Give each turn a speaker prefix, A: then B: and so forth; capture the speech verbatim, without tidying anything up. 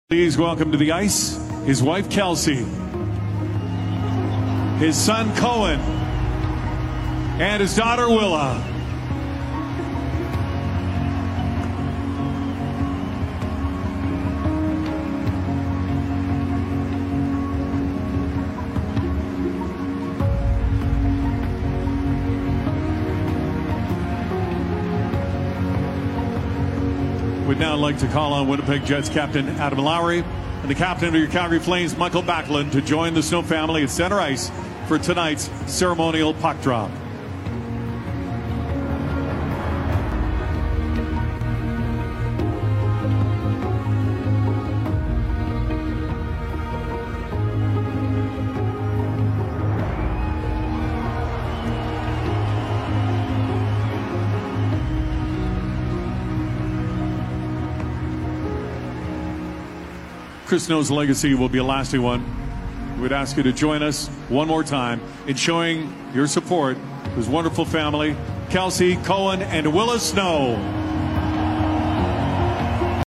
A: Please welcome to the ice his wife Kelsey, his son Cohen, and his daughter Willa. We'd now like to call on Winnipeg Jets captain Adam Lowry and the captain of your Calgary Flames, Michael Backlund, to join the Snow family at center ice for tonight's ceremonial puck drop. Chris Snow's legacy will be a lasting one. We'd ask you to join us one more time in showing your support to his wonderful family, Kelsey, Cohen, and Willa Snow.